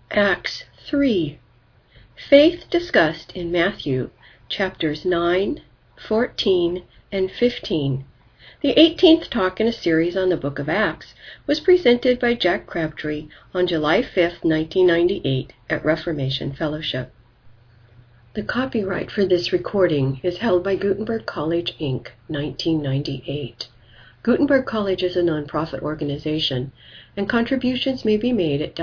Acts 3. Faith discussed in Matthew chapters 9, 14, and 15. The 18th talk in a series on the book of Acts was presented by Jack Crabtree on July 5, 1998 at Reformation Fellowship. The copyright for this recording is held by Gutenberg College, Inc., 1998. Gutenberg College is a nonprofit organization, and contributions may be made at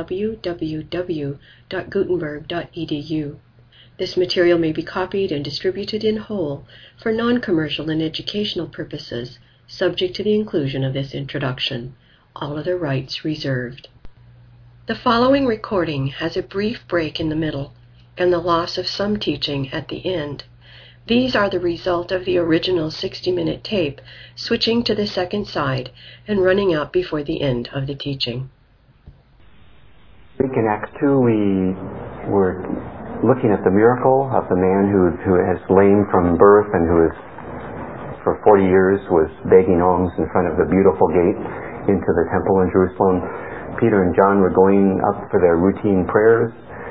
www.gutenberg.edu. This material may be copied and distributed in whole for non-commercial and educational purposes, subject to the inclusion of this introduction. All other rights reserved. The following recording has a brief break in the middle and the loss of some teaching at the end. These are the result of the original 60-minute tape switching to the second side and running out before the end of the teaching. In Acts 2, we were looking at the miracle of the man who is lame from birth and who is, for 40 years, was begging alms in front of the beautiful gate into the temple in Jerusalem. Peter and John were going up for their routine prayers.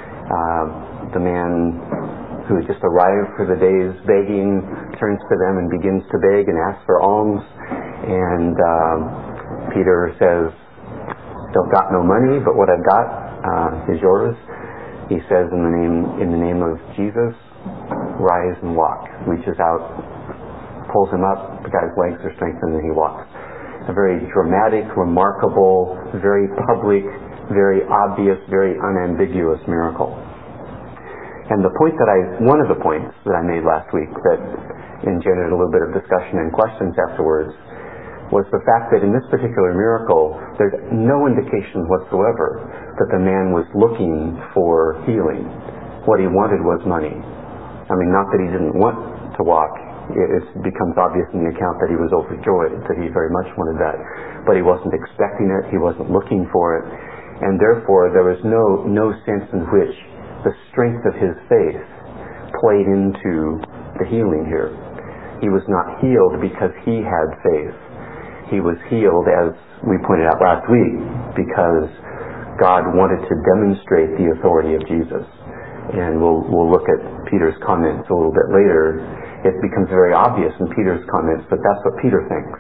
The man who had just arrived for the day's begging turns to them and begins to beg and ask for alms. And Peter says, "Don't got no money, but what I've got is yours." He says, in the name of Jesus, rise and walk. Reaches out, pulls him up, the guy's legs are strengthened, and he walks. A very dramatic, remarkable, very public, very obvious, very unambiguous miracle. And one of the points that I made last week that engendered a little bit of discussion and questions afterwards was the fact that in this particular miracle, there's no indication whatsoever that the man was looking for healing. What he wanted was money. I mean, not that he didn't want to walk. It becomes obvious in the account that he was overjoyed, that he very much wanted that. But he wasn't expecting it. He wasn't looking for it. And therefore, there was no sense in which the strength of his faith played into the healing here. He was not healed because he had faith. He was healed, as we pointed out last week, because God wanted to demonstrate the authority of Jesus. And we'll look at Peter's comments a little bit later. It becomes very obvious in Peter's comments, but that's what Peter thinks.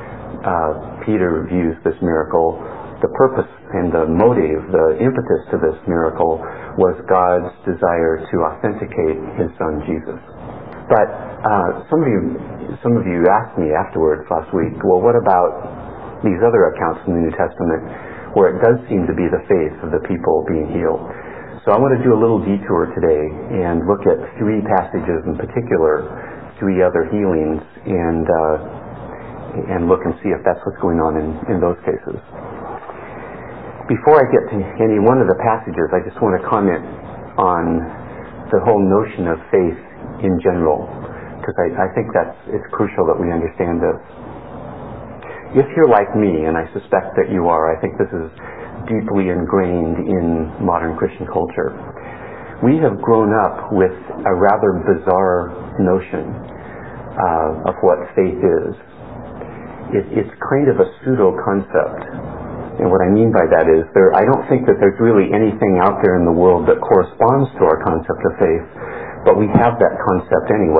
Peter views this miracle. The purpose and the motive, the impetus to this miracle was God's desire to authenticate His Son Jesus. But some of you asked me afterwards last week, well, what about these other accounts in the New Testament where it does seem to be the faith of the people being healed? So I want to do a little detour today and look at three passages in particular, three other healings, and look and see if that's what's going on in those cases. Before I get to any one of the passages, I just want to comment on the whole notion of faith in general, because I think it's crucial that we understand this. If you're like me, and I suspect that you are, I think this is deeply ingrained in modern Christian culture. We have grown up with a rather bizarre notion of what faith is. It's kind of a pseudo-concept. And what I mean by that is, I don't think that there's really anything out there in the world that corresponds to our concept of faith, but we have that concept anyway.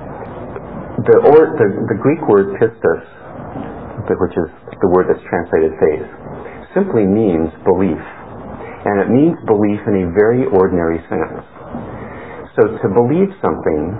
The Greek word pistis, which is the word that's translated faith, simply means belief. And it means belief in a very ordinary sense. So to believe something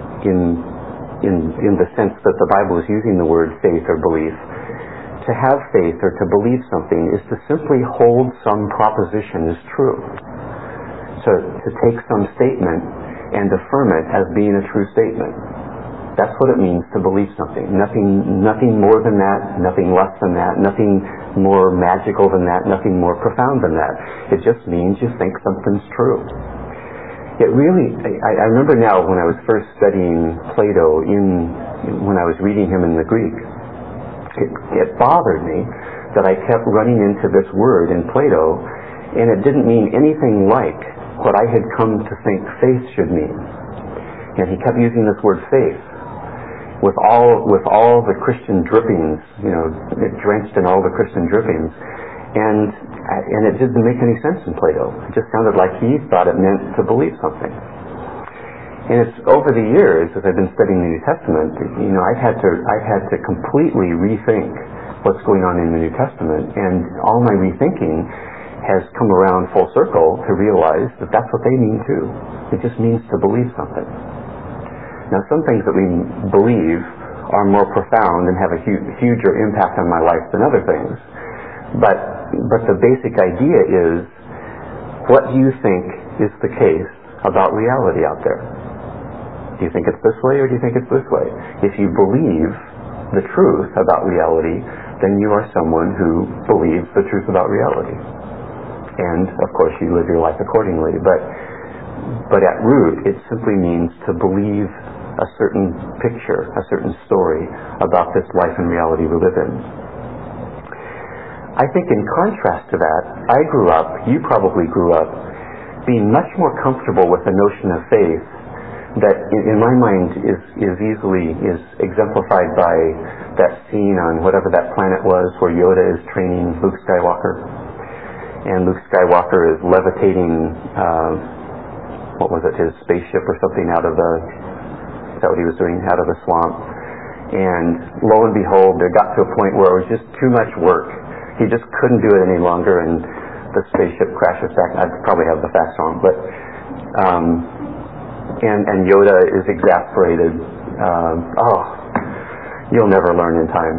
in the sense that the Bible is using the word faith or belief, to have faith or to believe something is to simply hold some proposition as true. So to take some statement and affirm it as being a true statement. That's what it means to believe something. Nothing more than that, nothing less than that, nothing more magical than that, nothing more profound than that. It just means you think something's true. It really, I remember now when I was first studying Plato when I was reading him in the Greek, it bothered me that I kept running into this word in Plato, and it didn't mean anything like what I had come to think faith should mean. And he kept using this word faith with all the Christian drippings, drenched in all the Christian drippings. And it didn't make any sense in Plato. It just sounded like he thought it meant to believe something. And it's over the years, as I've been studying the New Testament, I've had to completely rethink what's going on in the New Testament, and all my rethinking has come around full circle to realize that that's what they mean too. It just means to believe something. Now, some things that we believe are more profound and have a huger impact on my life than other things. But the basic idea is, what do you think is the case about reality out there? Do you think it's this way, or do you think it's this way? If you believe the truth about reality, then you are someone who believes the truth about reality. And, of course, you live your life accordingly. But at root, it simply means to believe a certain picture, a certain story about this life and reality we live in. I think in contrast to that, I grew up, you probably grew up, being much more comfortable with the notion of faith that in my mind is exemplified by that scene on whatever that planet was where Yoda is training Luke Skywalker. And Luke Skywalker is levitating, his spaceship or something is that what he was doing, out of the swamp. And lo and behold, there got to a point where it was just too much work. He just couldn't do it any longer, and the spaceship crashes back. I'd probably have the facts wrong, but and Yoda is exasperated. You'll never learn in time,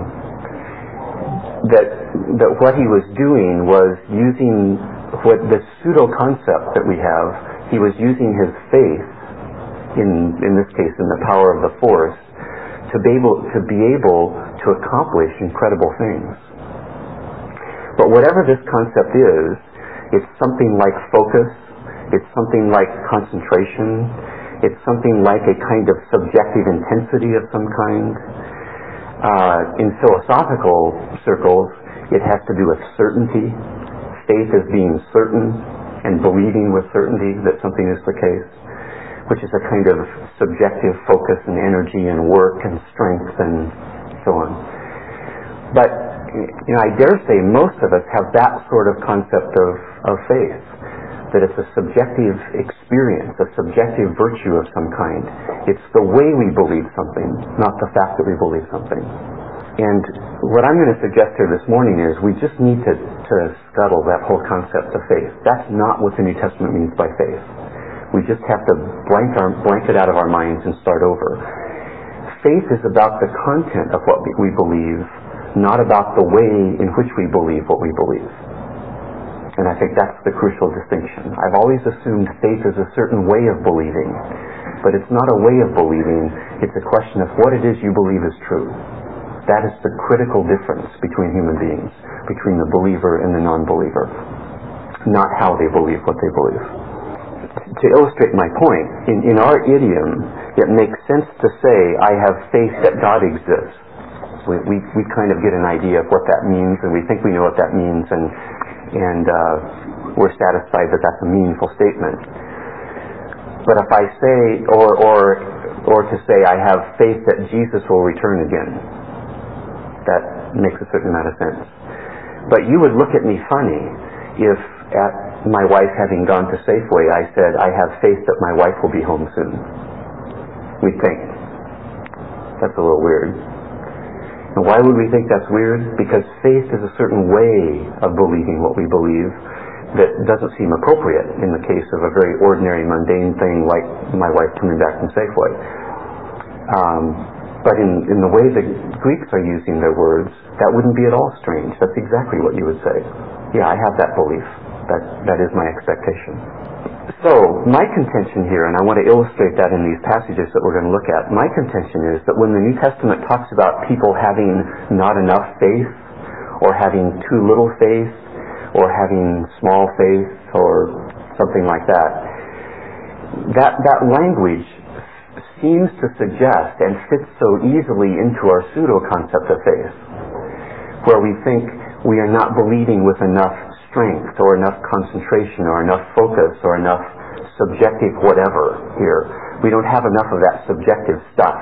That what he was doing was using what the pseudo concept that we have. He was using his faith, in this case, in the power of the Force, to be able to accomplish incredible things. But whatever this concept is, it's something like focus, it's something like concentration, it's something like a kind of subjective intensity of some kind. In philosophical circles, it has to do with certainty. Faith is being certain and believing with certainty that something is the case, which is a kind of subjective focus and energy and work and strength and so on. But I dare say most of us have that sort of concept of faith, that it's a subjective experience, a subjective virtue of some kind. It's the way we believe something, not the fact that we believe something. And what I'm going to suggest here this morning is we just need to scuttle that whole concept of faith. That's not what the New Testament means by faith. We just have to blank it out of our minds and start over. Faith is about the content of what we believe, not about the way in which we believe what we believe. And I think that's the crucial distinction. I've always assumed faith is a certain way of believing, but it's not a way of believing. It's a question of what it is you believe is true. That is the critical difference between human beings, between the believer and the non-believer, not how they believe what they believe. To illustrate my point, in our idiom, it makes sense to say, I have faith that God exists. We kind of get an idea of what that means, and we think we know what that means, and we're satisfied that that's a meaningful statement. But if I say, or to say, I have faith that Jesus will return again, that makes a certain amount of sense. But you would look at me funny if at my wife having gone to Safeway, I said, I have faith that my wife will be home soon. We'd think, that's a little weird. And why would we think that's weird? Because faith is a certain way of believing what we believe that doesn't seem appropriate in the case of a very ordinary, mundane thing like my wife coming back from Safeway. But in the way the Greeks are using their words, that wouldn't be at all strange. That's exactly what you would say. Yeah, I have that belief. That is my expectation. So, my contention here, and I want to illustrate that in these passages that we're going to look at, my contention is that when the New Testament talks about people having not enough faith, or having too little faith, or having small faith, or something like that language seems to suggest and fits so easily into our pseudo-concept of faith, where we think we are not believing with enough strength or enough concentration or enough focus or enough subjective whatever here. We don't have enough of that subjective stuff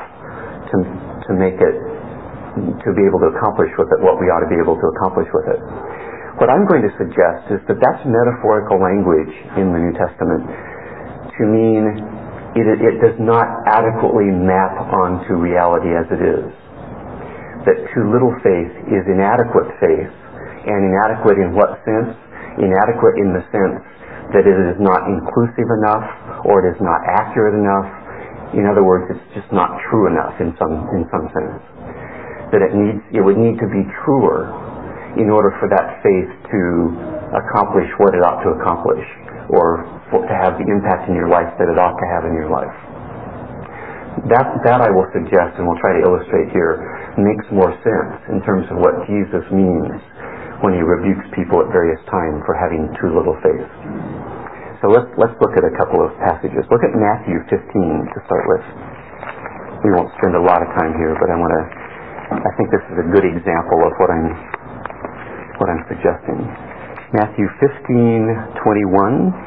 to make it, to be able to accomplish with it what we ought to be able to accomplish with it. What I'm going to suggest is that that's metaphorical language in the New Testament to mean it does not adequately map onto reality as it is. That too little faith is inadequate faith, and inadequate in what sense? Inadequate in the sense that it is not inclusive enough, or it is not accurate enough. In other words, it's just not true enough in some sense. That it would need to be truer in order for that faith to accomplish what it ought to accomplish, or to have the impact in your life that it ought to have in your life. That I will suggest, and we'll try to illustrate here, makes more sense in terms of what Jesus means when he rebukes people at various times for having too little faith. So let's look at a couple of passages. Look at Matthew 15 to start with. We won't spend a lot of time here, but I think this is a good example of what I'm suggesting. Matthew 15:21.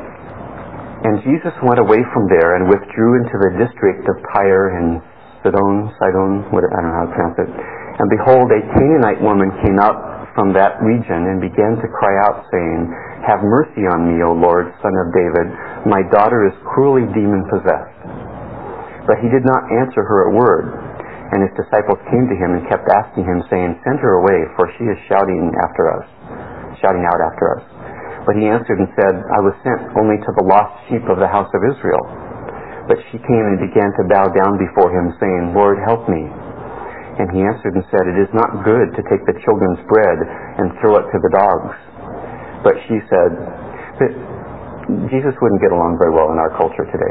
And Jesus went away from there and withdrew into the district of Tyre and Sidon, I don't know how to pronounce it. And behold, a Canaanite woman came out from that region and began to cry out, saying, "Have mercy on me, O Lord, Son of David. My daughter is cruelly demon-possessed." But he did not answer her a word. And his disciples came to him and kept asking him, saying, "Send her away, for she is shouting out after us." But he answered and said, "I was sent only to the lost sheep of the house of Israel." But she came and began to bow down before him, saying, "Lord, help me." And he answered and said, "It is not good to take the children's bread and throw it to the dogs." But she said, Jesus wouldn't get along very well in our culture today.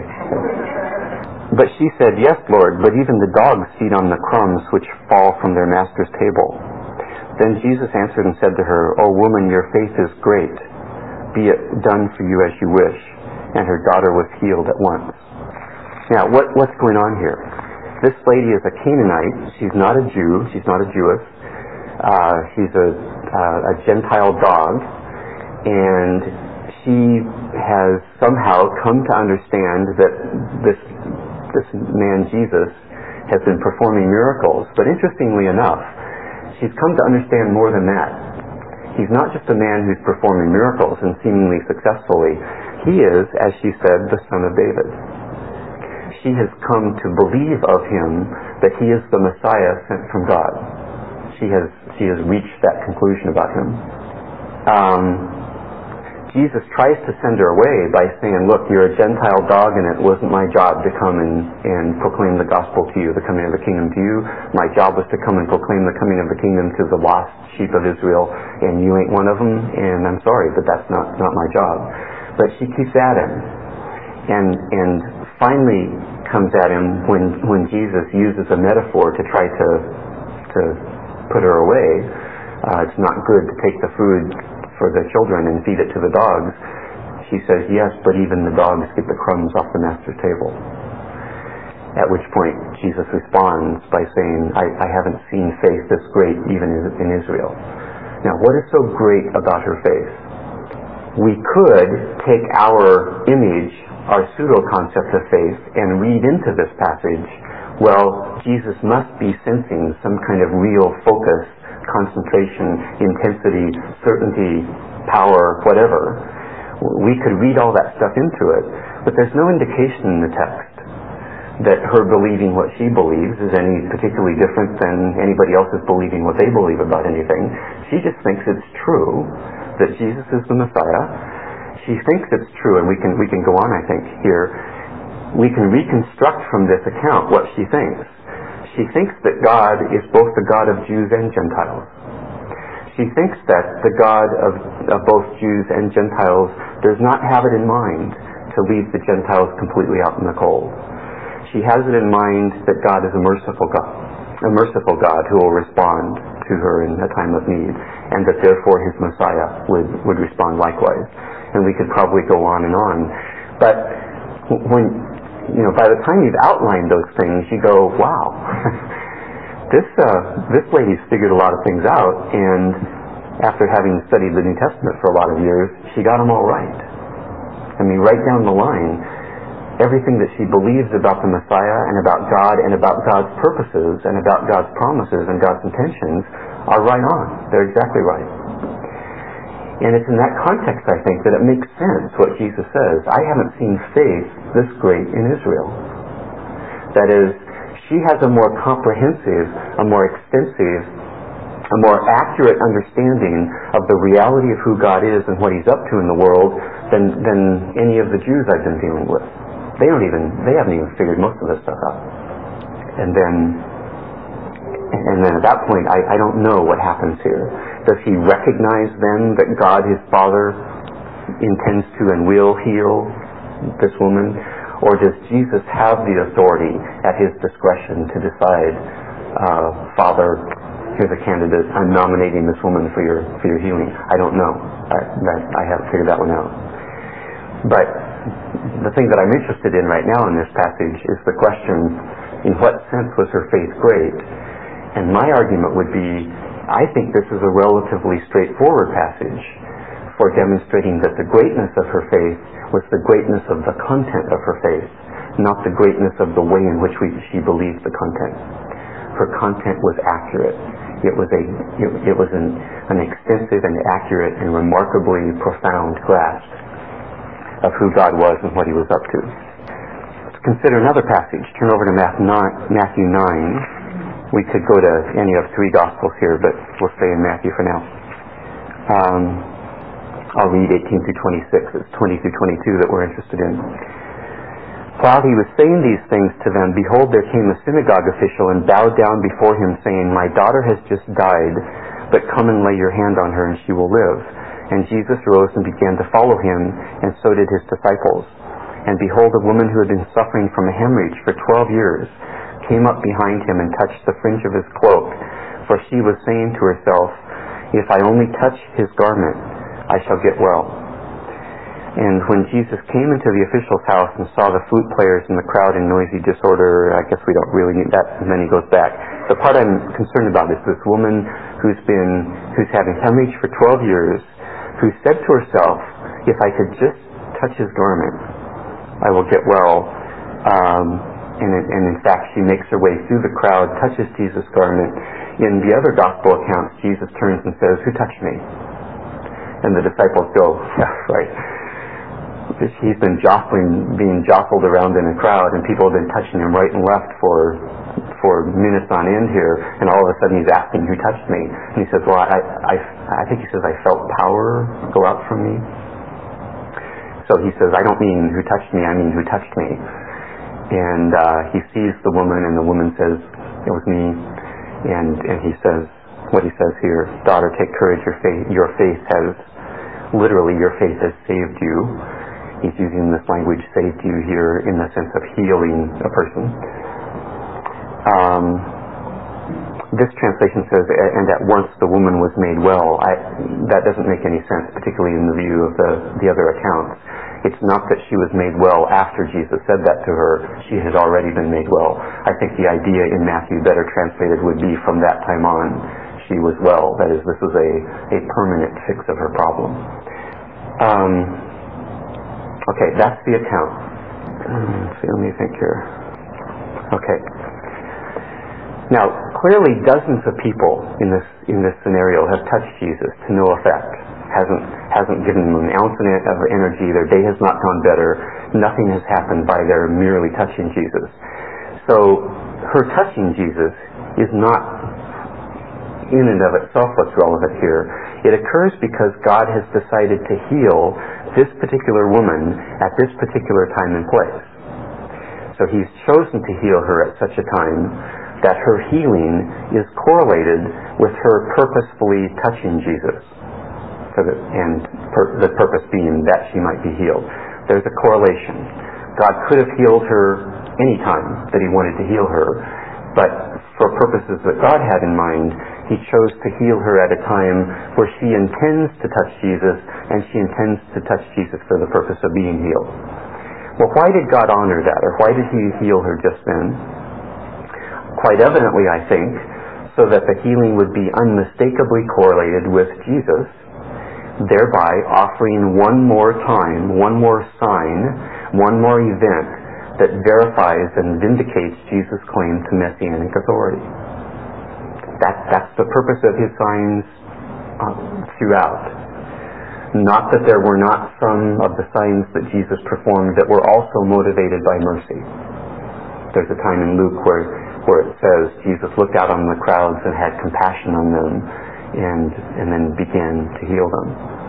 But she said, "Yes, Lord, but even the dogs feed on the crumbs which fall from their master's table." Then Jesus answered and said to her, "O woman, your faith is great. Be it done for you as you wish." And her daughter was healed at once. Now, what's going on here? This lady is a Canaanite. She's not a Jew. She's not a Jewess. She's a Gentile dog. And she has somehow come to understand that this man, Jesus, has been performing miracles. But interestingly enough, she's come to understand more than that. He's not just a man who's performing miracles and seemingly successfully. He is, as she said, the Son of David. She has come to believe of him that he is the Messiah sent from God. She has reached that conclusion about him. Jesus tries to send her away by saying, "Look, you're a Gentile dog, and it wasn't my job to come and proclaim the gospel to you, the coming of the kingdom to you. My job was to come and proclaim the coming of the kingdom to the lost sheep of Israel, and you ain't one of them, and I'm sorry, but that's not my job." But she keeps at him, and finally comes at him when Jesus uses a metaphor to try to put her away. It's not good to take the food for the children and feed it to the dogs. She says, "Yes, but even the dogs get the crumbs off the master's table." At which point Jesus responds by saying, I haven't seen faith this great even in Israel. Now, what is so great about her faith? We could take our image, our pseudo-concept of faith, and read into this passage, well, Jesus must be sensing some kind of real focus, concentration, intensity, certainty, power, whatever. We could read all that stuff into it, but there's no indication in the text that her believing what she believes is any particularly different than anybody else's believing what they believe about anything. She just thinks it's true that Jesus is the Messiah. She thinks it's true, and we can go on, I think, here. We can reconstruct from this account what she thinks. She thinks that God is both the God of Jews and Gentiles. She thinks that the God of both Jews and Gentiles does not have it in mind to leave the Gentiles completely out in the cold. She has it in mind that God is a merciful God who will respond to her in a time of need, and that therefore his Messiah would respond likewise. And we could probably go on and on. But by the time you've outlined those things, you go, wow, this lady's figured a lot of things out, and after having studied the New Testament for a lot of years, she got them all right. I mean, right down the line, everything that she believes about the Messiah and about God and about God's purposes and about God's promises and God's intentions are right on. They're exactly right. And it's in that context, I think, that it makes sense what Jesus says. I haven't seen faith this great in Israel. That is, she has a more comprehensive, a more extensive, a more accurate understanding of the reality of who God is and what He's up to in the world than any of the Jews I've been dealing with. They haven't even figured most of this stuff out. And then at that point, I don't know what happens here. Does he recognize then that God, his Father, intends to and will heal this woman? Or does Jesus have the authority at his discretion to decide, Father, here's a candidate, I'm nominating this woman for your healing? I don't know. I haven't figured that one out. But the thing that I'm interested in right now in this passage is the question, in what sense was her faith great? And my argument would be, I think this is a relatively straightforward passage for demonstrating that the greatness of her faith was the greatness of the content of her faith, not the greatness of the way in which she believed the content. Her content was accurate. It was an extensive and accurate and remarkably profound grasp of who God was and what he was up to. Let's consider another passage. Turn over to Matthew 9. We could go to any of three Gospels here, but we'll stay in Matthew for now. I'll read 18 through 26. It's 20 through 22 that we're interested in. While he was saying these things to them, behold, there came a synagogue official and bowed down before him, saying, My daughter has just died, but come and lay your hand on her, and she will live. And Jesus rose and began to follow him, and so did his disciples. And behold, a woman who had been suffering from a hemorrhage for 12 years came up behind him and touched the fringe of his cloak, for she was saying to herself, If I only touch his garment, I shall get well. And when Jesus came into the official's house and saw the flute players in the crowd in noisy disorder, I guess we don't really need that, and then he goes back. The part I'm concerned about is this woman who's having hemorrhage for 12 years, who said to herself, if I could just touch his garment, I will get well. And in fact, she makes her way through the crowd, touches Jesus' garment. In the other gospel accounts, Jesus turns and says, Who touched me? And the disciples go, Yeah, right. He's been being jostled around in a crowd, and people have been touching him right and left for minutes on end here, and all of a sudden he's asking, Who touched me? And he says, Well, I think he says, I felt power go out from me. So he says, I don't mean who touched me, I mean who touched me. And he sees the woman, and the woman says, It was me. And he says, what he says here, Daughter, take courage, your faith has saved you. He's using this language, saved you, here in the sense of healing a person. This translation says, and at once the woman was made well. That doesn't make any sense, particularly in the view of the other accounts. It's not that she was made well after Jesus said that to her. She had already been made well. I think the idea in Matthew, better translated, would be from that time on, she was well. That is, this was a permanent fix of her problem. Okay, that's the account. Let me think here. Okay. Now, clearly dozens of people in this scenario have touched Jesus to no effect. Hasn't given them an ounce of energy. Their day has not gone better. Nothing has happened by their merely touching Jesus. So her touching Jesus is not in and of itself what's relevant here. It occurs because God has decided to heal this particular woman at this particular time and place. So he's chosen to heal her at such a time that her healing is correlated with her purposefully touching Jesus. The purpose being that she might be healed. There's a correlation. God could have healed her any time that he wanted to heal her, but for purposes that God had in mind, he chose to heal her at a time where she intends to touch Jesus, and she intends to touch Jesus for the purpose of being healed. Well, why did God honor that, or why did he heal her just then? Quite evidently, I think, so that the healing would be unmistakably correlated with Jesus, thereby offering one more time, one more sign, one more event that verifies and vindicates Jesus' claim to messianic authority. That's the purpose of his signs throughout. Not that there were not some of the signs that Jesus performed that were also motivated by mercy. There's a time in Luke where it says Jesus looked out on the crowds and had compassion on them and then began to heal them.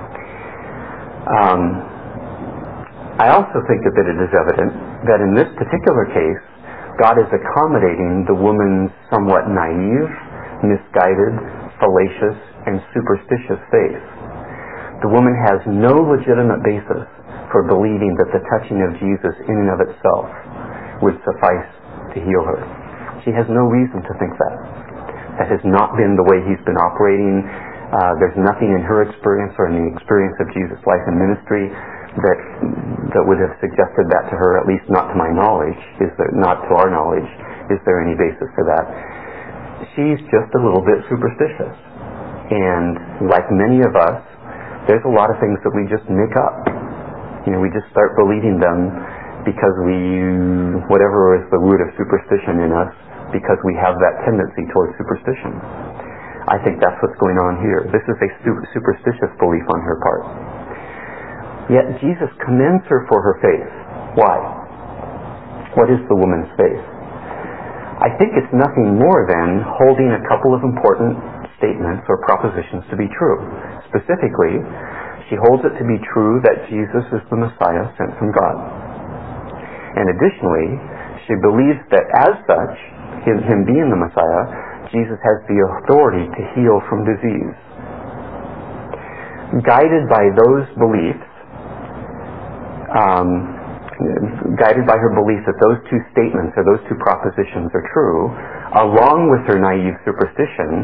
I also think that it is evident that in this particular case, God is accommodating the woman's somewhat naive, misguided, fallacious, and superstitious faith. The woman has no legitimate basis for believing that the touching of Jesus in and of itself would suffice to heal her. She has no reason to think that. That has not been the way he's been operating. There's nothing in her experience or in the experience of Jesus' life and ministry that would have suggested that to her, at least not to my knowledge. Not to our knowledge. Is there any basis for that? She's just a little bit superstitious. And like many of us, there's a lot of things that we just make up. We just start believing them because whatever is the root of superstition in us, because we have that tendency towards superstition. I think that's what's going on here. This is a superstitious belief on her part. Yet Jesus commends her for her faith. Why? What is the woman's faith? I think it's nothing more than holding a couple of important statements or propositions to be true. Specifically, she holds it to be true that Jesus is the Messiah sent from God. And additionally, she believes that as such, him being the Messiah, Jesus has the authority to heal from disease. Guided by those beliefs, guided by her belief that those two statements or those two propositions are true, along with her naive superstition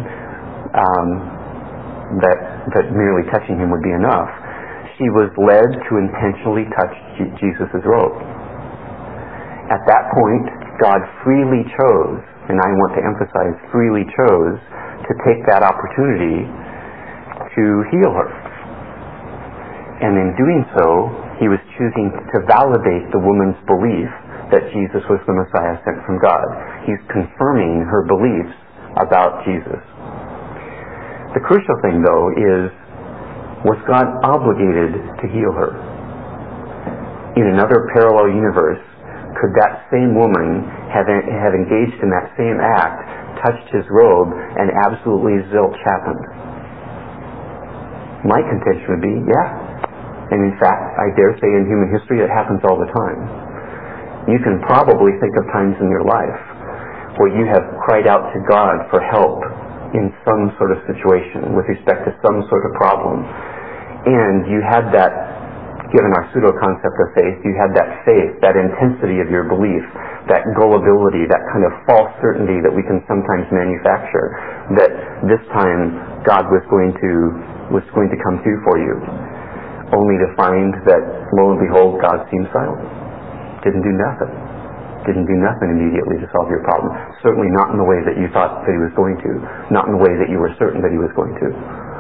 that merely touching him would be enough, she was led to intentionally touch Jesus' robe. At that point, God freely chose, and I want to emphasize freely chose, to take that opportunity to heal her. And in doing so, he was choosing to validate the woman's belief that Jesus was the Messiah sent from God. He's confirming her beliefs about Jesus. The crucial thing, though, is, was God obligated to heal her? In another parallel universe, could that same woman have engaged in that same act, touched his robe, and absolutely zilch happened? My contention would be, yeah. And in fact, I dare say in human history it happens all the time. You can probably think of times in your life where you have cried out to God for help in some sort of situation with respect to some sort of problem. And you had that, given our pseudo-concept of faith, you had that faith, that intensity of your belief, that gullibility, that kind of false certainty that we can sometimes manufacture, that this time God was going to come through for you, only to find that, lo and behold, God seemed silent. Didn't do nothing. Didn't do nothing immediately to solve your problem. Certainly not in the way that you thought that he was going to. Not in the way that you were certain that he was going to.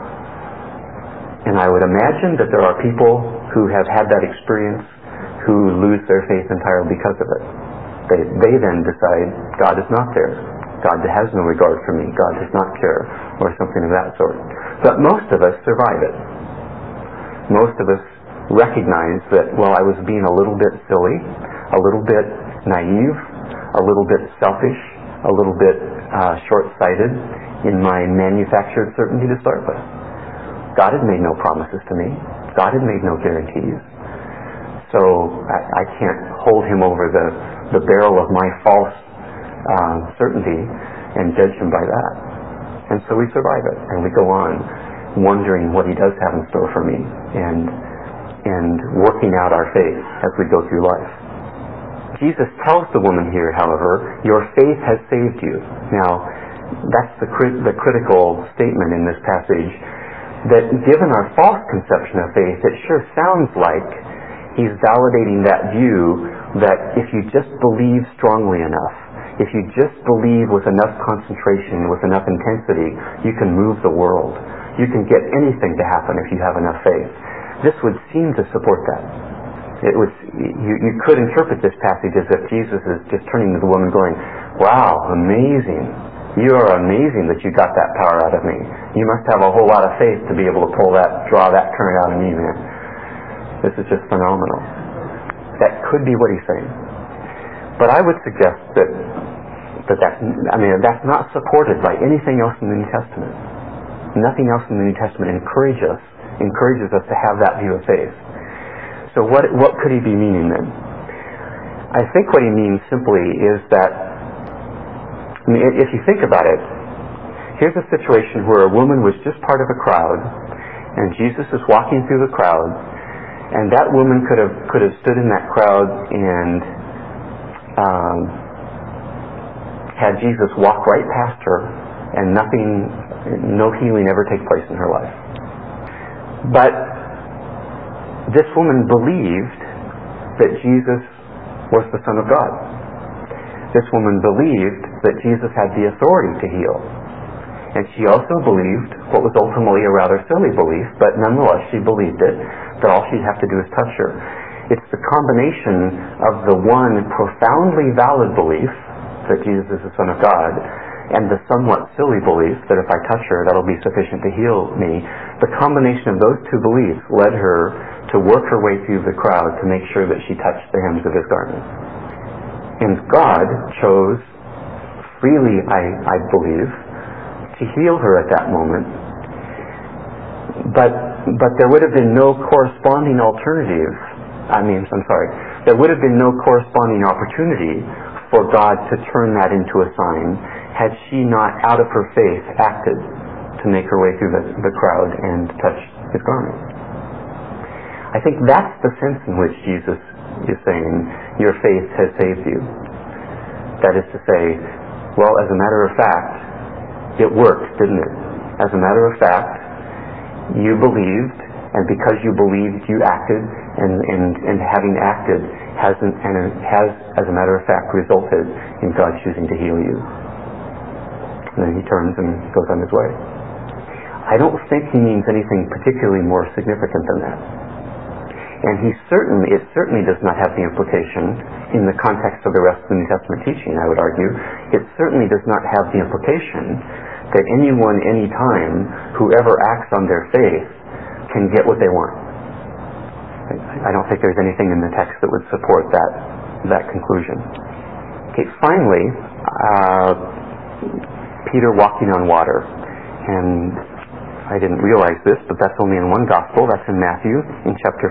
And I would imagine that there are people who have had that experience who lose their faith entirely because of it. They then decide, God is not there. God has no regard for me. God does not care, or something of that sort. But most of us survive it. Most of us recognize that, well, I was being a little bit silly, a little bit naive, a little bit selfish, a little bit short-sighted in my manufactured certainty to start with. God had made no promises to me. God had made no guarantees. So I can't hold him over the barrel of my false certainty and judge him by that. And so we survive it, and we go on wondering what he does have in store for me, and working out our faith as we go through life. Jesus tells the woman here, however, your faith has saved you. Now, that's the critical statement in this passage, that given our false conception of faith, it sure sounds like he's validating that view that if you just believe strongly enough, if you just believe with enough concentration, with enough intensity, you can move the world. You can get anything to happen if you have enough faith. This would seem to support that. You could interpret this passage as if Jesus is just turning to the woman going, wow, amazing. You are amazing that you got that power out of me. You must have a whole lot of faith to be able to draw that current out of me, man. This is just phenomenal. That could be what he's saying. But I would suggest that's not supported by anything else in the New Testament. Nothing else in the New Testament encourages us to have that view of faith. So what could he be meaning then? I think what he means simply is that, if you think about it, here's a situation where a woman was just part of a crowd, and Jesus is walking through the crowd, and that woman could have stood in that crowd and had Jesus walk right past her, and no healing ever take place in her life. But this woman believed that Jesus was the Son of God. This woman believed that Jesus had the authority to heal. And she also believed what was ultimately a rather silly belief, but nonetheless she believed it, that all she'd have to do is touch her. It's the combination of the one profoundly valid belief that Jesus is the Son of God, and the somewhat silly belief that if I touch her, that'll be sufficient to heal me. The combination of those two beliefs led her to work her way through the crowd to make sure that she touched the hems of his garment. And God chose freely, I believe, to heal her at that moment. But there would have been no corresponding alternative. There would have been no corresponding opportunity for God to turn that into a sign had she not, out of her faith, acted to make her way through the crowd and touch his garment. I think that's the sense in which Jesus is saying, your faith has saved you. That is to say, well, as a matter of fact, it worked, didn't it? As a matter of fact, you believed, and because you believed, you acted, and having acted has, as a matter of fact, resulted in God choosing to heal you. And then he turns and goes on his way. I don't think he means anything particularly more significant than that. And it certainly does not have the implication, in the context of the rest of the New Testament teaching, I would argue, it certainly does not have the implication that anyone, anytime, whoever acts on their faith, can get what they want. I don't think there's anything in the text that would support that conclusion. Okay, finally, Peter walking on water. And I didn't realize this, but that's only in one gospel. That's in Matthew, in chapter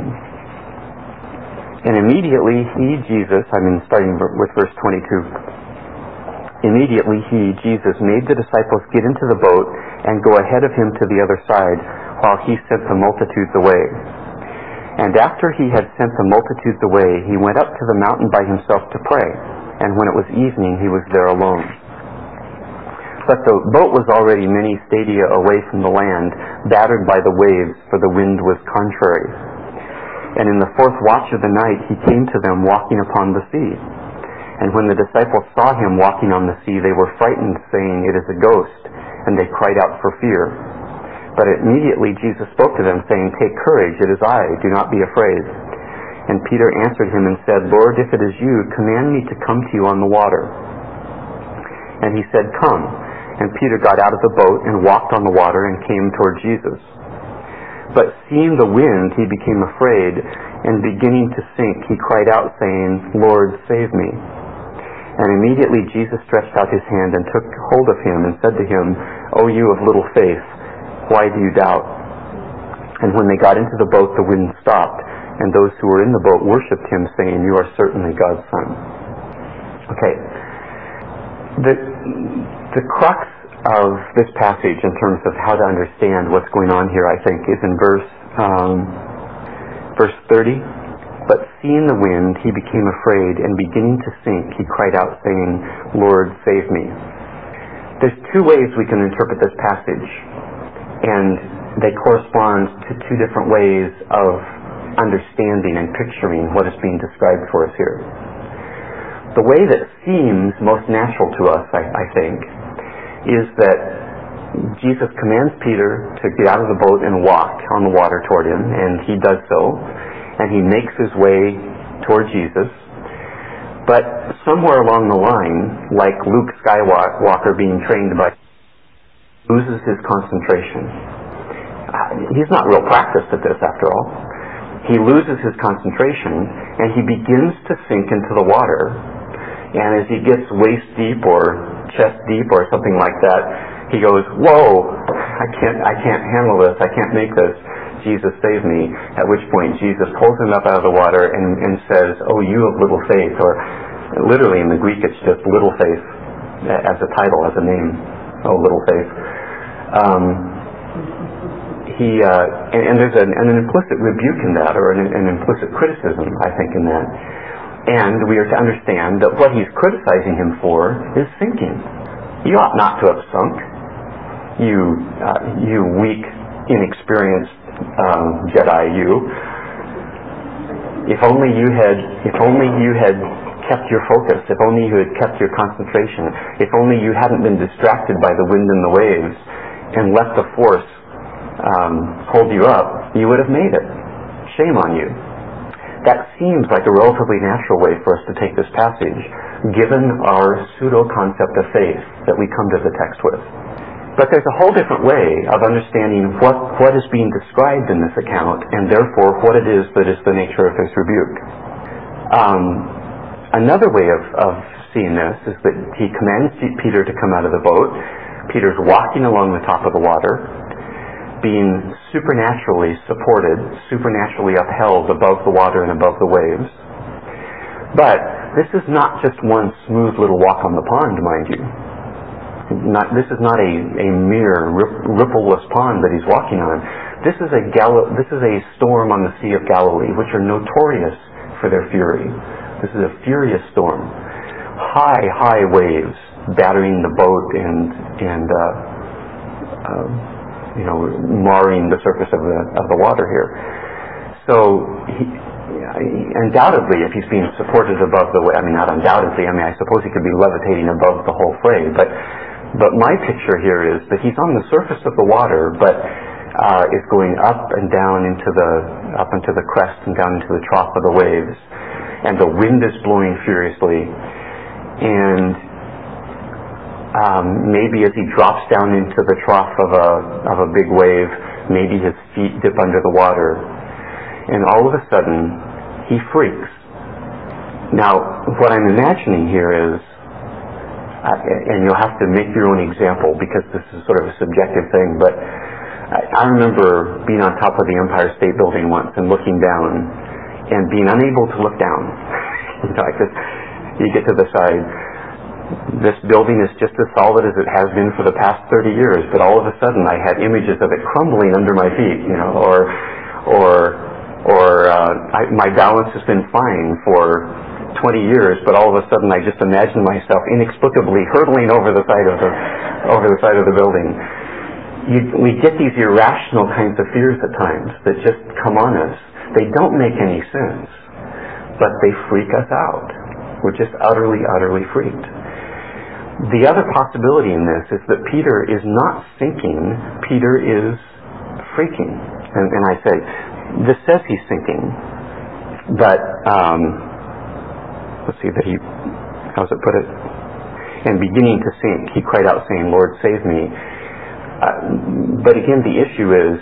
14. And immediately starting with verse 22. Immediately Jesus, made the disciples get into the boat and go ahead of him to the other side, while he sent the multitudes away. And after he had sent the multitudes away, he went up to the mountain by himself to pray. And when it was evening, he was there alone. But the boat was already many stadia away from the land, battered by the waves, for the wind was contrary. And in the fourth watch of the night he came to them walking upon the sea. And when the disciples saw him walking on the sea, they were frightened, saying, "It is a ghost," and they cried out for fear. But immediately Jesus spoke to them, saying, "Take courage, it is I, do not be afraid." And Peter answered him and said, "Lord, if it is you, command me to come to you on the water." And he said, "Come." And Peter got out of the boat and walked on the water and came toward Jesus. But seeing the wind, he became afraid, and beginning to sink, he cried out, saying, "Lord, save me." And immediately Jesus stretched out his hand and took hold of him and said to him, "O you of little faith, why do you doubt?" And when they got into the boat, the wind stopped, and those who were in the boat worshipped him, saying, "You are certainly God's Son." Okay. The crux of this passage in terms of how to understand what's going on here, I think, is in verse 30. But seeing the wind, he became afraid, and beginning to sink, he cried out, saying, "Lord, save me." There's two ways we can interpret this passage, and they correspond to two different ways of understanding and picturing what is being described for us here. The way that seems most natural to us, I think, is that Jesus commands Peter to get out of the boat and walk on the water toward him, and he does so, and he makes his way toward Jesus. But somewhere along the line, like Luke Skywalker being trained by, loses his concentration. He's not real practiced at this after all. He loses his concentration and he begins to sink into the water. And as he gets waist deep or chest deep or something like that, he goes, "Whoa, I can't handle this, I can't make this. Jesus, save me." At which point Jesus pulls him up out of the water and says, "Oh, you of little faith," or literally in the Greek it's just little faith as a title, as a name. Oh, little faith. And there's an implicit rebuke in that, or an implicit criticism, I think, in that. And we are to understand that what he's criticizing him for is sinking. You ought not to have sunk. You weak, inexperienced Jedi, you. If only you had kept your focus. If only you had kept your concentration. If only you hadn't been distracted by the wind and the waves and let the force hold you up, you would have made it. Shame on you. That seems like a relatively natural way for us to take this passage, given our pseudo-concept of faith that we come to the text with. But there's a whole different way of understanding what is being described in this account, and therefore what it is that is the nature of his rebuke. Another way of seeing this is that he commands Peter to come out of the boat. Peter's walking along the top of the water, being supernaturally supported, supernaturally upheld above the water and above the waves. But this is not just one smooth little walk on the pond, mind you. This is not a mere rippleless pond that he's walking on. This is a storm on the Sea of Galilee, which are notorious for their fury. This is a furious storm. High waves battering the boat and marring the surface of the water here. So undoubtedly, if he's being supported above the wave, not undoubtedly, I suppose he could be levitating above the whole fray, but my picture here is that he's on the surface of the water, but is going up and down into the crest and down into the trough of the waves, and the wind is blowing furiously, and maybe as he drops down into the trough of a big wave, maybe his feet dip under the water, and all of a sudden he freaks. Now, what I'm imagining here is, and you'll have to make your own example because this is sort of a subjective thing, but I remember being on top of the Empire State Building once and looking down and being unable to look down. You get to the side. This building is just as solid as it has been for the past 30 years, but all of a sudden I had images of it crumbling under my feet, my balance has been fine for 20 years, but all of a sudden I just imagine myself inexplicably hurtling over the side of the building. We get these irrational kinds of fears at times that just come on us. They don't make any sense, but they freak us out. We're just utterly freaked. The other possibility in this is that Peter is not sinking, Peter is freaking. And I say, this says he's sinking, but let's see that how does it put it? And beginning to sink, he cried out saying, "Lord, save me." But again, the issue is,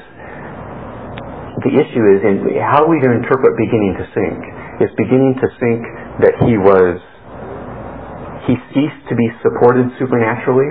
and how are we to interpret beginning to sink? Is beginning to sink that he ceased to be supported supernaturally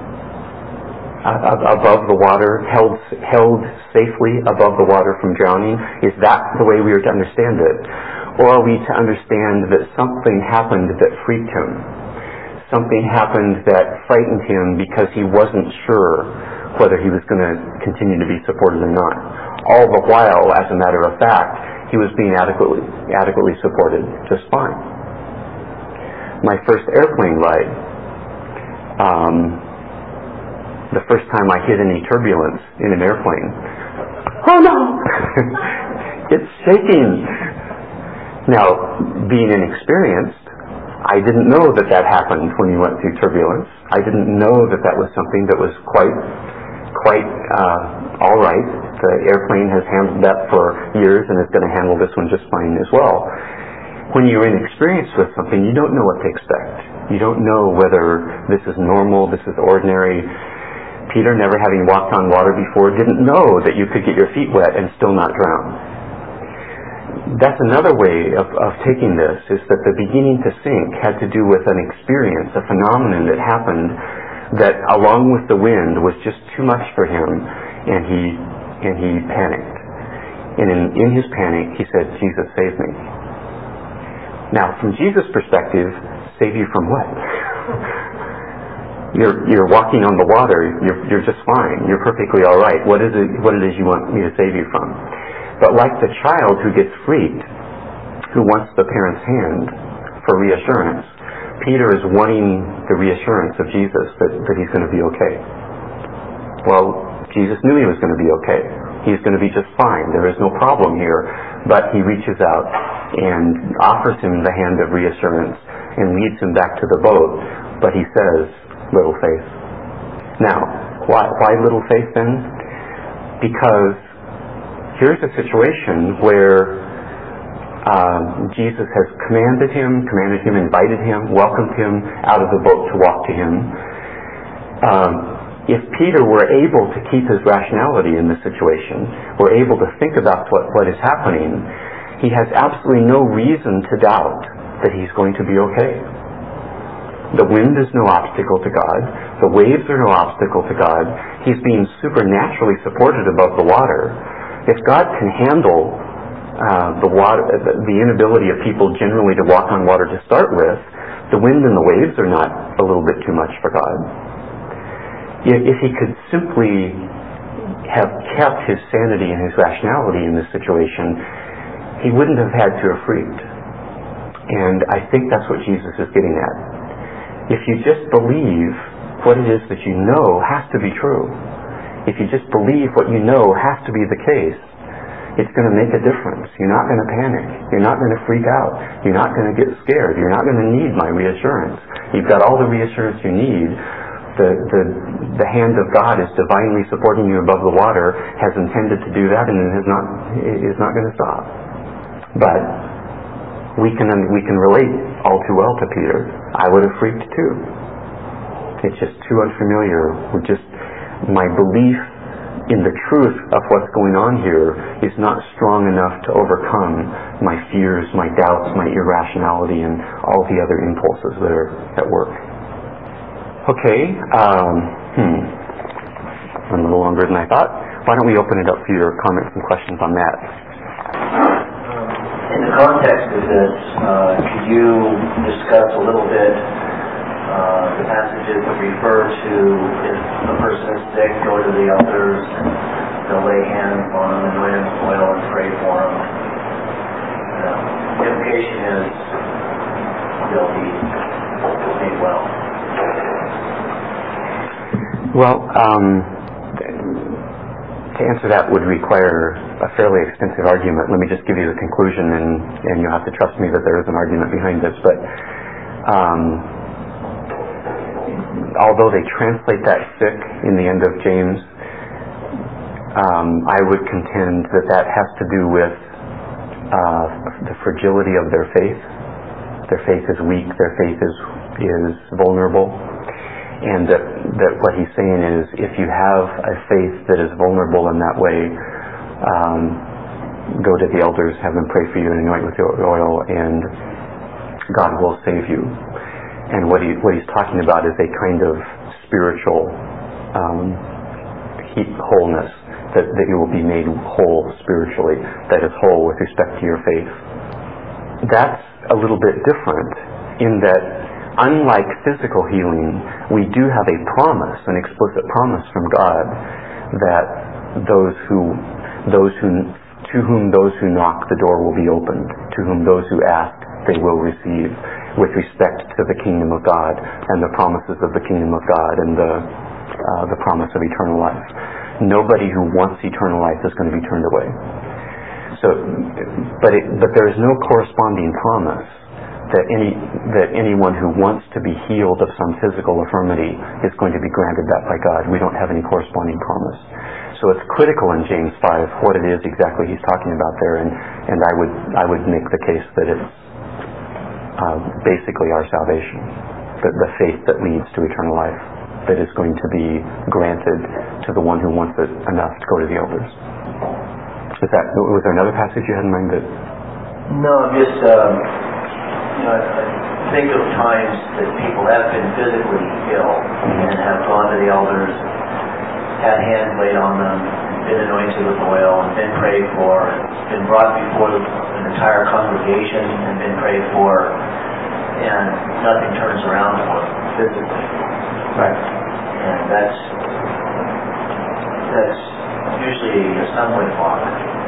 above the water, held safely above the water from drowning? Is that the way we are to understand it? Or are we to understand that something happened that freaked him? Something happened that frightened him because he wasn't sure whether he was going to continue to be supported or not. All the while, as a matter of fact, he was being adequately supported just fine. My first airplane ride, the first time I hit any turbulence in an airplane, oh no! It's shaking! Now, being inexperienced, I didn't know that happened when you went through turbulence. I didn't know that was something that was quite all right. The airplane has handled that for years and is going to handle this one just fine as well. when you're inexperienced with something, you don't know what to expect. You don't know whether this is normal, this is ordinary. Peter, never having walked on water before, didn't know that you could get your feet wet and still not drown. That's another way of taking this, is that the beginning to sink had to do with an experience, a phenomenon that happened that, along with the wind, was just too much for him, and he panicked. And in his panic, he said, "Jesus, save me." Now, from Jesus' perspective, save you from what? You're walking on the water. You're just fine. You're perfectly all right. What it is you want me to save you from? But like the child who gets freaked, who wants the parent's hand for reassurance, Peter is wanting the reassurance of Jesus that he's going to be okay. Well, Jesus knew he was going to be okay. He's going to be just fine. There is no problem here. But he reaches out and offers him the hand of reassurance and leads him back to the boat. But he says, "Little faith." Now, why little faith then? Because here's a situation where Jesus has commanded him, invited him, welcomed him out of the boat to walk to him. If Peter were able to keep his rationality in this situation, were able to think about what is happening, he has absolutely no reason to doubt that he's going to be okay. The wind is no obstacle to God. The waves are no obstacle to God. He's being supernaturally supported above the water. If God can handle the inability of people generally to walk on water to start with, the wind and the waves are not a little bit too much for God. If he could simply have kept his sanity and his rationality in this situation, he wouldn't have had to have freaked. And I think that's what Jesus is getting at. If you just believe what it is that you know has to be true, if you just believe what you know has to be the case, it's going to make a difference. You're not going to panic. You're not going to freak out. You're not going to get scared. You're not going to need my reassurance. You've got all the reassurance you need. The hand of God is divinely supporting you above the water, has intended to do that, and is not going to stop. But we can relate all too well to Peter. I would have freaked too. It's just too unfamiliar. My belief in the truth of what's going on here is not strong enough to overcome my fears, my doubts, my irrationality, and all the other impulses that are at work. Okay, went a little longer than I thought. Why don't we open it up for your comments and questions on that? In the context of this, could you discuss a little bit the passages that refer to if a person is sick, go to the elders, and they'll lay hands on them and anoint them with oil and pray for them. The implication is they'll be made well. Well, to answer that would require a fairly extensive argument. Let me just give you the conclusion, and you'll have to trust me that there is an argument behind this. But although they translate that sick in the end of James, I would contend that has to do with the fragility of their faith. Their faith is weak. Their faith is vulnerable. And that what he's saying is, if you have a faith that is vulnerable in that way, go to the elders, have them pray for you and anoint with the oil, and God will save you. And what he's talking about is a kind of spiritual wholeness, that you will be made whole spiritually, that is whole with respect to your faith. That's a little bit different in that, unlike physical healing, we do have a promise, an explicit promise from God, that to whom those who knock, the door will be opened. To whom those who ask, they will receive, with respect to the kingdom of God and the promises of the kingdom of God and the promise of eternal life. Nobody who wants eternal life is going to be turned away. But there is no corresponding promise that anyone who wants to be healed of some physical infirmity is going to be granted that by God. We don't have any corresponding promise. So it's critical in James 5 what it is exactly he's talking about there, and I would make the case that it's basically our salvation, the faith that leads to eternal life, that is going to be granted to the one who wants it enough to go to the elders. Was there another passage you had in mind that? No, I'm just, I think of times that people have been physically ill and have gone to the elders, had hands laid on them, been anointed with oil, and been prayed for, been brought before an entire congregation and been prayed for, and nothing turns around for them physically. Right. And that's usually a stumbling block.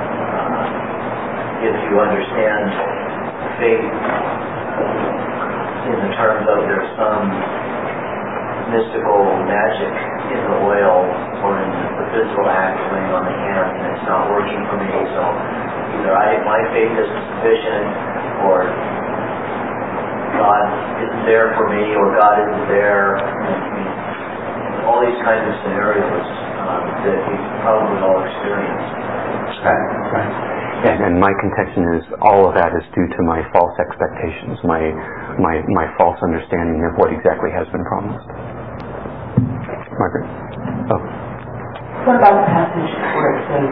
If you understand faith in the terms of there's some mystical magic in the oil or in the physical act of laying on the hand, and it's not working for me, so either my faith isn't sufficient, or God isn't there for me, or God isn't there. All these kinds of scenarios that we probably all experience. Right. And my contention is all of that is due to my false expectations, my false understanding of what exactly has been promised. Margaret? Oh. What about the passage where it says,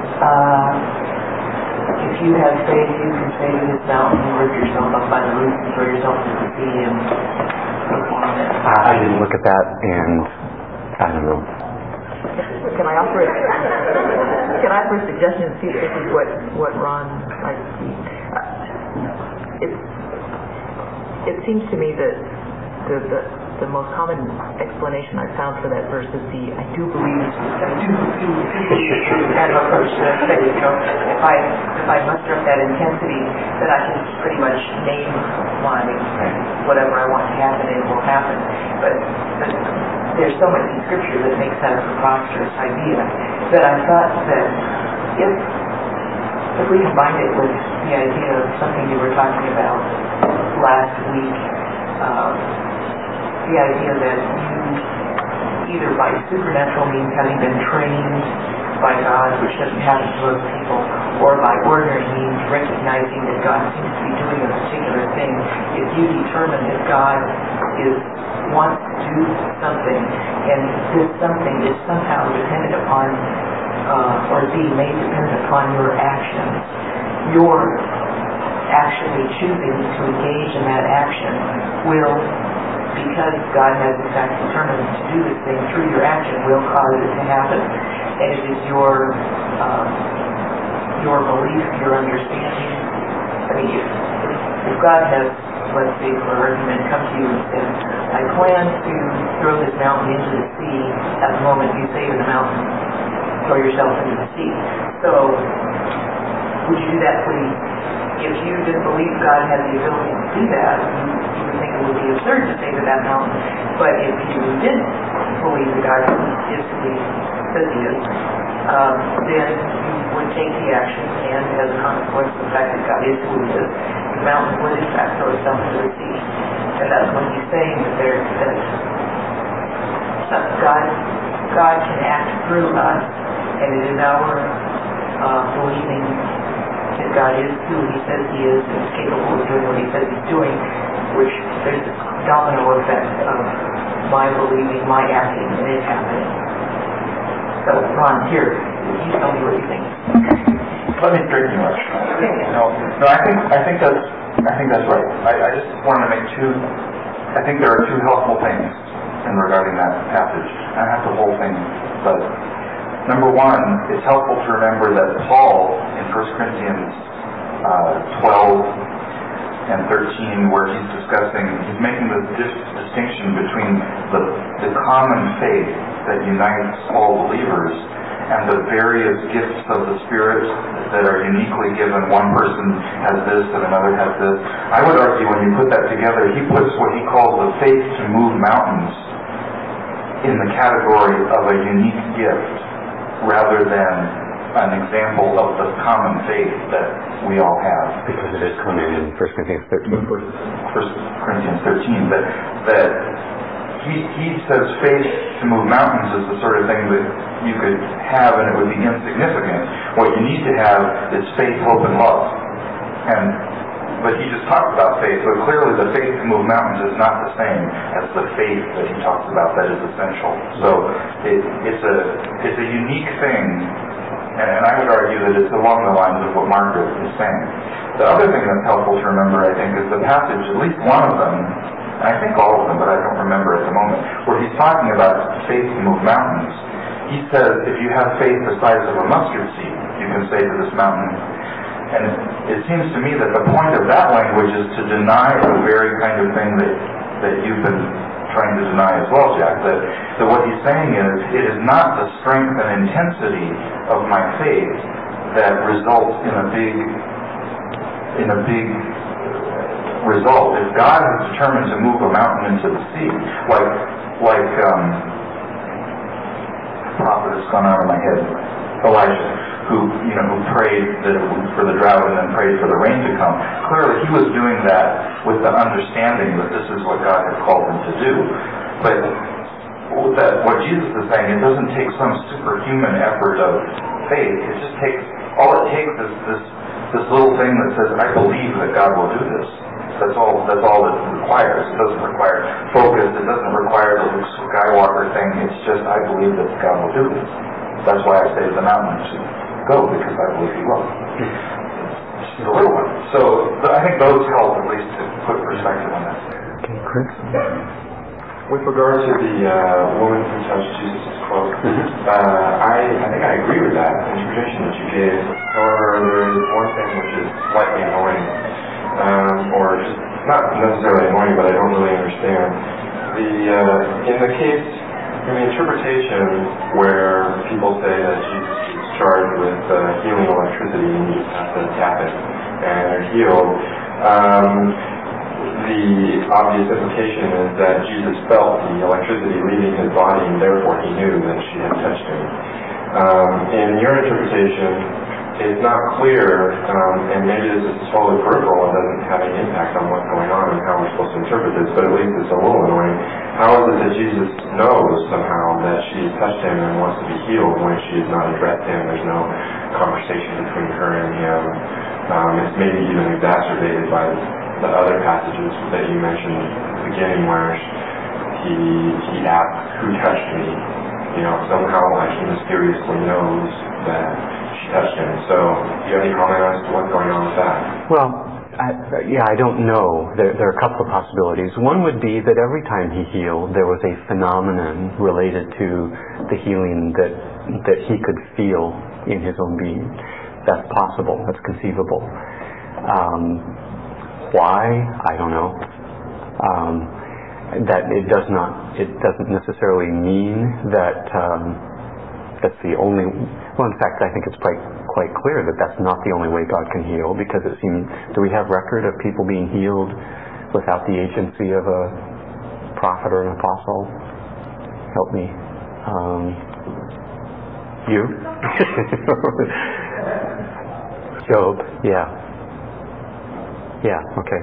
if you have faith, you can say to this mountain, lift yourself up by the roots and throw yourself into the sea and perform it? I didn't look at that, and I don't know. Can I offer a suggestion and see if this is what Ron might see? It seems to me that the most common explanation I've found for that verse is I do believe kind of approach to faith. If I muster up that intensity, then I can pretty much name whatever I want to happen, it will happen. But there's so much in Scripture that makes that a preposterous idea that I thought that if we combine it with the idea of something you were talking about last week, the idea that you, either by supernatural means, having been trained by God, which doesn't happen to most people, or by ordinary means, recognizing that God seems to be doing a particular thing, if you determine that God wants to do something, and this something is somehow dependent upon, or being made dependent upon your actions, your actually choosing to engage in that action will, because God has in fact determined to do this thing through your action, will cause it to happen. And it is your belief, your understanding. I mean, if God has, let's say for argument, come to you and said, I plan to throw this mountain into the sea, at the moment you say to the mountain, throw yourself into the sea. So, would you do that, please? If you didn't believe God had the ability to do that, you would think it would be absurd to say to that mountain. But if you didn't believe that God is who He says He is, then you would take the action, and as a consequence of the fact that God is who He is, the mountain would in fact throw itself into the sea. And that's when He's saying that God can act through us, and it is our believing that God is who He says He is and is capable of doing what He says He's doing, which there's this domino effect of my believing, my acting, and it happening. So, Ron, here, you tell me what you think. Let me drink too much. No, I think that's right. I just wanted to make I think there are two helpful things in regarding that passage. I have the whole thing, but number one, it's helpful to remember that Paul in 1 Corinthians 12 and 13, where he's making the distinction between the common faith that unites all believers and the various gifts of the Spirit that are uniquely given. One person has this and another has this. I would argue when you put that together, he puts what he calls the faith to move mountains in the category of a unique gift, rather than an example of the common faith that we all have. Because it is common in 1 Corinthians 13. 1 Corinthians 13, that he says faith to move mountains is the sort of thing that you could have and it would be insignificant. What you need to have is faith, hope, and love. And but he just talked about faith. But clearly the faith to move mountains is not the same as the faith that he talks about that is essential. So it's a unique thing, and I would argue that it's along the lines of what Margaret is saying. The other thing that's helpful to remember, I think, is the passage, at least one of them, I think all of them, but I don't remember at the moment, where he's talking about faith to move mountains. He says, if you have faith the size of a mustard seed, you can say to this mountain. And it seems to me that the point of that language is to deny the very kind of thing that you've been trying to deny as well, Jack. That what he's saying is, it is not the strength and intensity of my faith that results in a big result. If God is determined to move a mountain into the sea, like prophet has gone out of my head, Elijah, who prayed for the drought and then prayed for the rain to come. Clearly, he was doing that with the understanding that this is what God had called him to do. But what Jesus is saying, it doesn't take some superhuman effort of faith. It just takes, all it takes is this little thing that says, I believe that God will do this. That's all it requires. It doesn't require focus. It doesn't require the Luke Skywalker thing. It's just, I believe that God will do this. That's why I say to the mountain to go, because I believe he will. It's just a little one. So I think those help at least to put perspective on that. Okay, Chris? With regard to the woman who touched Jesus' cloak, I think I agree with that interpretation that you gave. However, there is one thing which is slightly annoying, or just not necessarily annoying, but I don't really understand. In the case, in the interpretation where people say that Jesus is charged with healing electricity and you just have to tap it and they're healed, the obvious implication is that Jesus felt the electricity leaving his body and therefore he knew that she had touched him. In your interpretation, it's not clear, and maybe this is totally peripheral and doesn't have any impact on what's going on and how we're supposed to interpret this, but at least it's a little annoying. How is it that Jesus knows somehow that she has touched him and wants to be healed when she has not addressed him? There's no conversation between her and him. It's maybe even exacerbated by the other passages that you mentioned at the beginning where he asked, who touched me? Somehow like he mysteriously knows that she touched him. So do you have any comment as to what's going on with that? Well, I don't know. There are a couple of possibilities. One would be that every time he healed, there was a phenomenon related to the healing that he could feel in his own being. That's possible. That's conceivable. Why? I don't know. That it doesn't necessarily mean that that's the only. Well, in fact, I think it's quite clear that that's not the only way God can heal, because it seems. Do we have record of people being healed without the agency of a prophet or an apostle? Help me. You? Job. Yeah. Okay.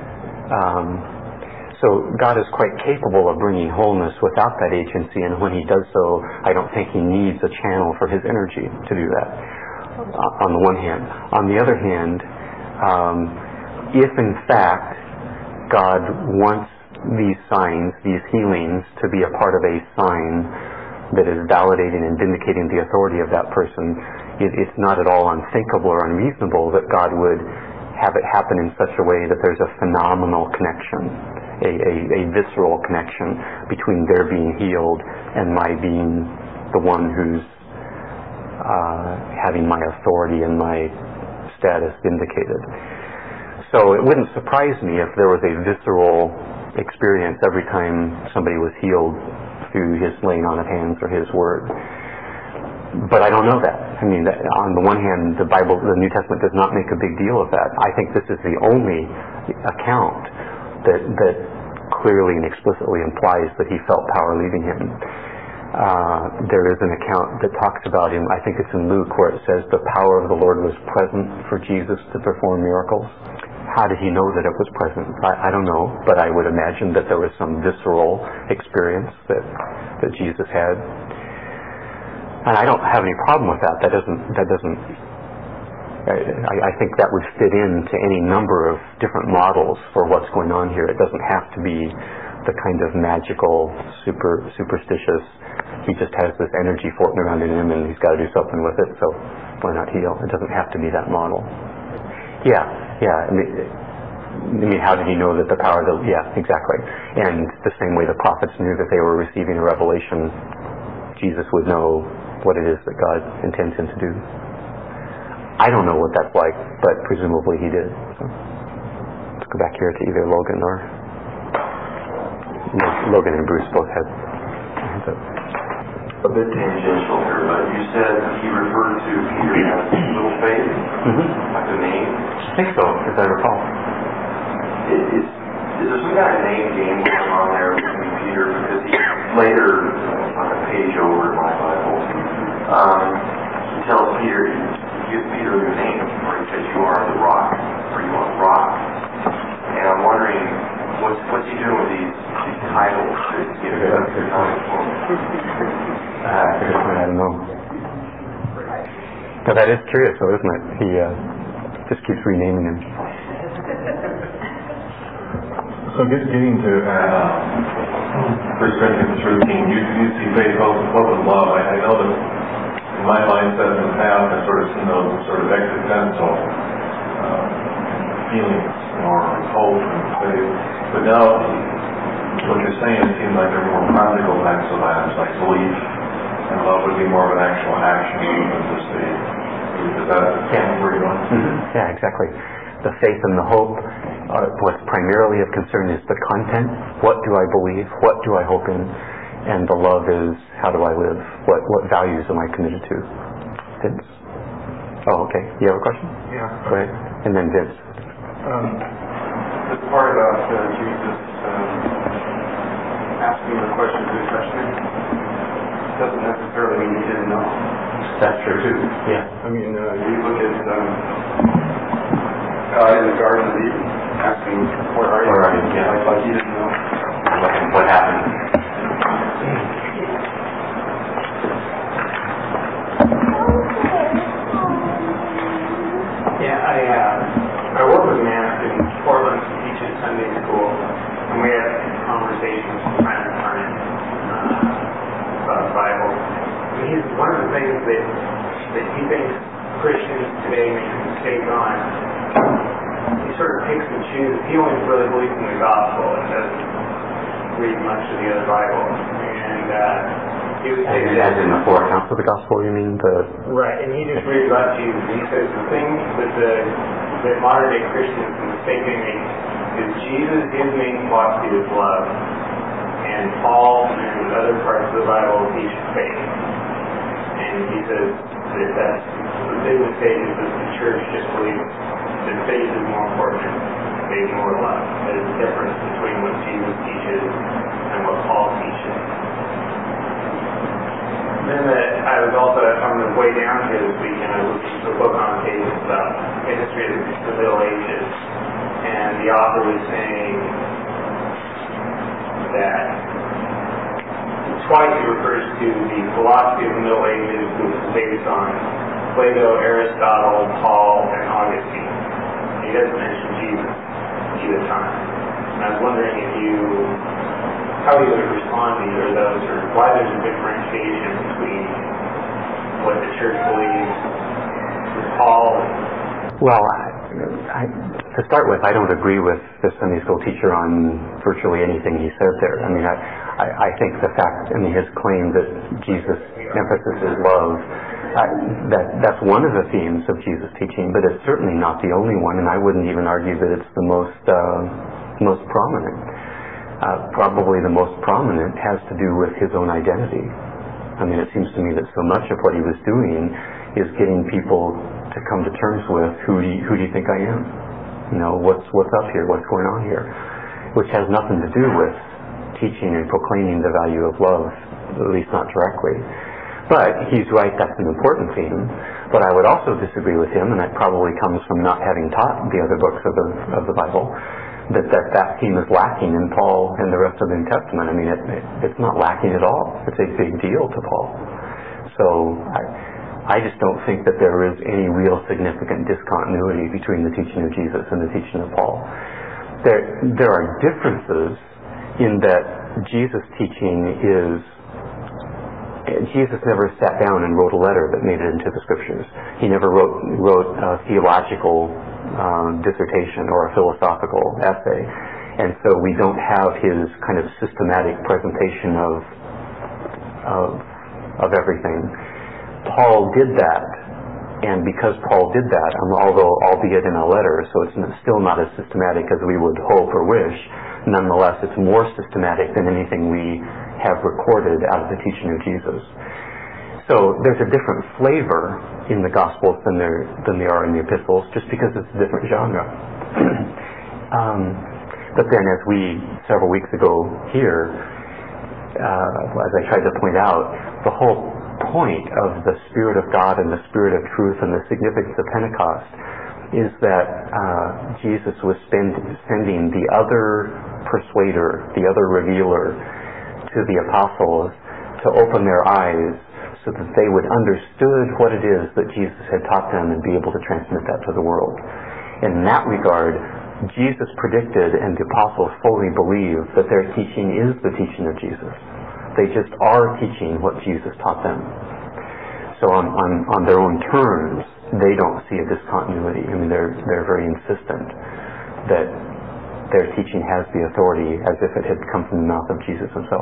So God is quite capable of bringing wholeness without that agency, and when he does so, I don't think he needs a channel for his energy to do that, on the one hand. On the other hand, if in fact God wants these signs, these healings, to be a part of a sign that is validating and vindicating the authority of that person, it's not at all unthinkable or unreasonable that God would have it happen in such a way that there's a phenomenal connection, a visceral connection between their being healed and my being the one who's having my authority and my status vindicated. So it wouldn't surprise me if there was a visceral experience every time somebody was healed through his laying on of hands or his word. But I don't know that. I mean, on the one hand, the Bible, the New Testament does not make a big deal of that. I think this is the only account that clearly and explicitly implies that he felt power leaving him. There is an account that talks about him, I think it's in Luke, where it says the power of the Lord was present for Jesus to perform miracles. How did he know that it was present? I don't know, but I would imagine that there was some visceral experience that Jesus had. And I don't have any problem with that. That doesn't I think that would fit into any number of different models for what's going on here. It doesn't have to be the kind of magical, superstitious, he just has this energy floating around in him and he's got to do something with it, so why not heal? It doesn't have to be that model. Yeah. I mean, how did he know that the power of yeah, exactly. And the same way the prophets knew that they were receiving a revelation, Jesus would know what it is that God intends him to do. I don't know what that's like, but presumably he did. So let's go back here to either Logan or Logan and Bruce both had hands up. A bit tangential here, but you said he referred to Peter as little faith, like a name. I think so, as I recall. Is there some kind of name game going on there between Peter? Because he later, on a page over in my Bible, he tells Peter, he gives Peter your name, or he says you are the rock, or you are rock. And I'm wondering, what's he doing with these titles that he's giving us? I don't know. But that is curious, though, isn't it? He just keeps renaming him. So getting to 1 Corinthians 13, you see faith, hope, and love. I know that in my mindset in the past, I've sort of seen those sort of existential feelings, or hope and faith. But now, what you're saying, it seems like they're more practical types of acts, like belief, and love would be more of an actual action than just the. Is that where you're going? Mm-hmm. Yeah, exactly. The faith and the hope, what's primarily of concern is the content. What do I believe? What do I hope in? And the love is, how do I live? What values am I committed to? Vince? Oh, okay. You have a question? Yeah. Go ahead. And then Vince. This part about Jesus asking the question who touched me doesn't necessarily mean he didn't know. That's true too. Yeah. I mean, you look at in the Garden of Eden, asking, where are you? Yeah. Like he didn't know. What happened? Yeah, I work with Matt in Portland, teaches Sunday school, and we have conversations from time to time about the Bible. And one of the things that he thinks Christians today make a mistake on, he sort of picks and chooses. He only really believes in the gospel and doesn't read much of the other Bible. And he would say as in the four accounts of the gospel, you mean? Right, and he just reads about Jesus. He says the thing that modern day Christians, the mistake they make is Jesus, his main philosophy is love. And Paul and other parts of the Bible teach faith. And he says that that's the big mistake is that the church just believes that faith is more important than faith more love. There's a difference between what Jesus teaches and what Paul teaches. Then I was also, on the way down here this weekend, I looked at a book on occasion about the history of the Middle Ages. And the author was saying that twice he refers to the philosophy of the Middle Ages, which was based on Plato, Aristotle, Paul, and Augustine. He doesn't mention Jesus either time. And I was wondering how you would respond to either of those, or why there's a differentiation between what the church believes with Paul and... Well, to start with, I don't agree with the Sunday school teacher on virtually anything he said there. I mean, I think the fact, his claim that Jesus' emphasis is love, that's one of the themes of Jesus' teaching, but it's certainly not the only one, and I wouldn't even argue that it's the most prominent. Probably the most prominent has to do with his own identity. I mean, it seems to me that so much of what he was doing is getting people to come to terms with who do you think I am? What's up here? What's going on here? Which has nothing to do with teaching and proclaiming the value of love, at least not directly. But he's right, that's an important theme. But I would also disagree with him, and that probably comes from not having taught the other books of the Bible, that theme is lacking in Paul and the rest of the New Testament. I mean, it's not lacking at all. It's a big deal to Paul. So I just don't think that there is any real significant discontinuity between the teaching of Jesus and the teaching of Paul. There are differences in that Jesus' teaching is, Jesus never sat down and wrote a letter that made it into the Scriptures. He never wrote a theological dissertation or a philosophical essay. And so we don't have his kind of systematic presentation of everything. Paul did that, and because Paul did that, although albeit in a letter, so it's still not as systematic as we would hope or wish, nonetheless it's more systematic than anything we have recorded out of the teaching of Jesus. So there's a different flavor in the Gospels than there are in the epistles, just because it's a different genre. But then, as we several weeks ago here, as I tried to point out, the whole point of the Spirit of God and the Spirit of truth and the significance of Pentecost is that Jesus was sending the other persuader, the other revealer, to the apostles to open their eyes so that they would understood what it is that Jesus had taught them and be able to transmit that to the world. In that regard, Jesus predicted, and the apostles fully believe, that their teaching is the teaching of Jesus. They just are teaching what Jesus taught them. So on their own terms, they don't see a discontinuity. I mean, they're very insistent that their teaching has the authority as if it had come from the mouth of Jesus himself.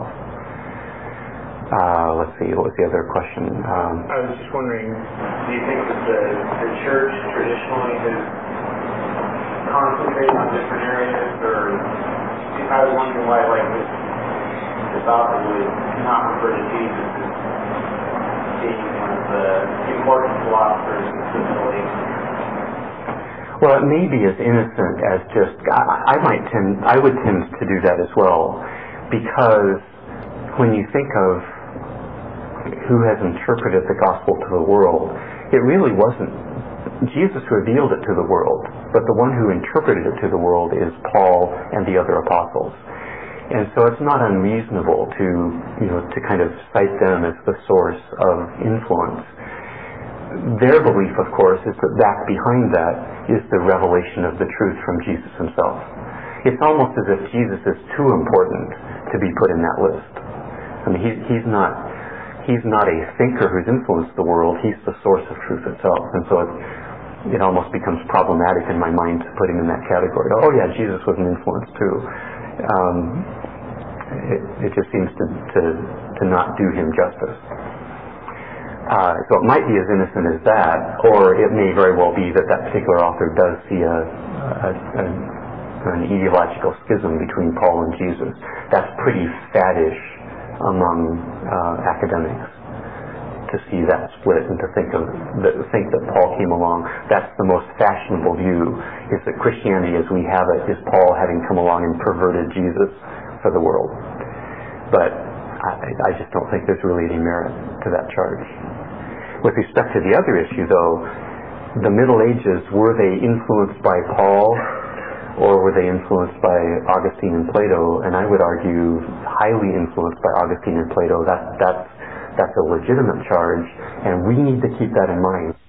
Let's see, what was the other question? I was just wondering, do you think that the church traditionally has concentrated on different areas, or I was wondering why, like, this author would not refer to Jesus as being one of the important philosophers in civility. Well, it may be as innocent as just, I would tend to do that as well, because when you think of who has interpreted the gospel to the world, it really wasn't. Jesus revealed it to the world, but the one who interpreted it to the world is Paul and the other apostles. And so it's not unreasonable to kind of cite them as the source of influence. Their belief, of course, is that back behind that is the revelation of the truth from Jesus himself. It's almost as if Jesus is too important to be put in that list. I mean, he's not a thinker who's influenced the world. He's the source of truth itself. And so it almost becomes problematic in my mind to put him in that category. Oh yeah, Jesus was an influence too. It just seems to not do him justice. So it might be as innocent as that, or it may very well be that particular author does see an ideological schism between Paul and Jesus. That's pretty faddish among academics, to see that split and to think that Paul came along. That's the most fashionable view, is that Christianity as we have it is Paul having come along and perverted Jesus for the world. But I just don't think there's really any merit to that charge. With respect to the other issue, though, the Middle Ages, were they influenced by Paul or were they influenced by Augustine and Plato? And I would argue highly influenced by Augustine and Plato. That's a legitimate charge, and we need to keep that in mind.